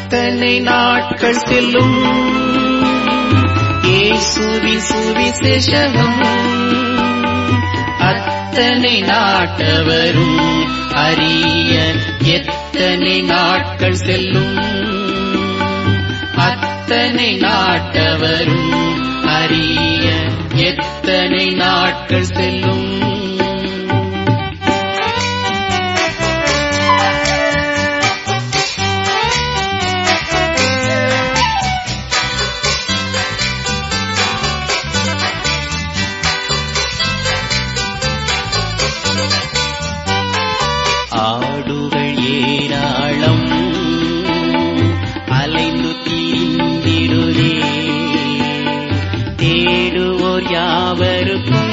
அத்தனை நாட்கள் செல்லும் இயேசுவின் சுவிசேஷம் அத்தனை நாட்டவரும் அறிய எத்தனை நாட்கள் செல்லும் அத்தனை நாட்டவரும் அறிய எத்தனை நாட்கள் செல்லும் ஆடுகள் ஏராளம் அலைந்து தீர்ந்திடுதே தேடுவோர் யாவருக்கும்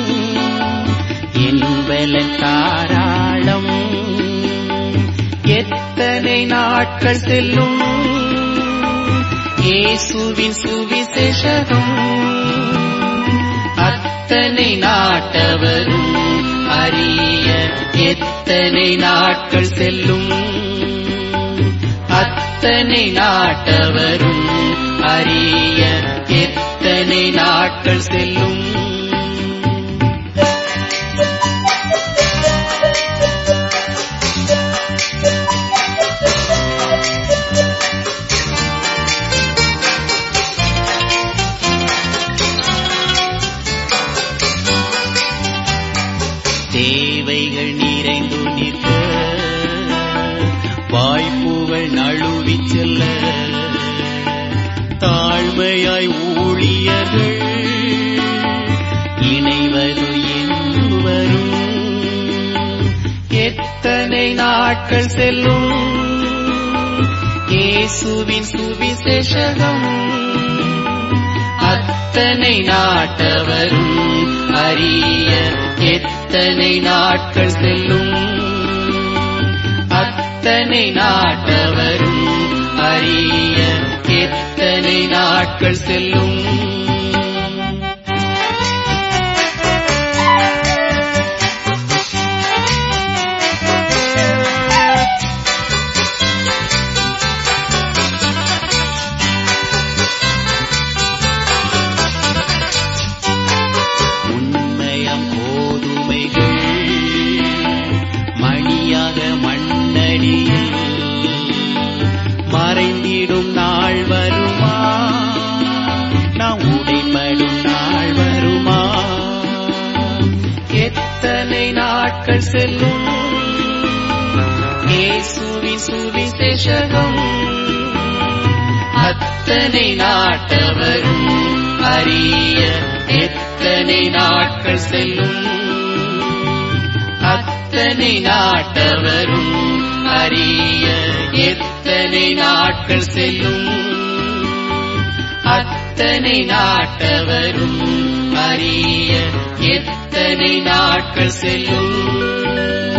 என்பலன் தாராளம் எத்தனை நாட்கள் செல்லும் இயேசுவின் சுவிசேஷம் அத்தனை நாட்டவரும் அறிய எத்தனை நாட்கள் செல்லும் அத்தனை நாட்டவரும் அறிய எத்தனை நாட்கள் செல்லும் தேவைகள் நிறைந்து நிற்க வாய்ப்புகள் நழுவிச் செல்ல தாழ்மையாய் ஊழியர்கள் இணைவது என்று வரும் எத்தனை நாட்கள் செல்லும் இயேசுவின் சுவிசேஷம் அத்தனை நாட்டவரும் அறிய எத்தனை நாட்கள் செல்லும் அத்தனை நாட்டவரும் அறிய எத்தனை நாட்கள் செல்லும் மறைந்திடும் நாள் வருமா நாம் உடைபடும் நாள் வருமா எத்தனை நாட்கள் செல்லும் இயேசுவின் சுவிசேஷம் அத்தனை நாட்டவரும் அறிய எத்தனை நாட்கள் செல்லும் அத்தனை நாட்டவரும் அறிய எத்தனை நாட்கள் செல்லும் அத்தனை நாட்டவரும் அறிய எத்தனை நாட்கள் செல்லும்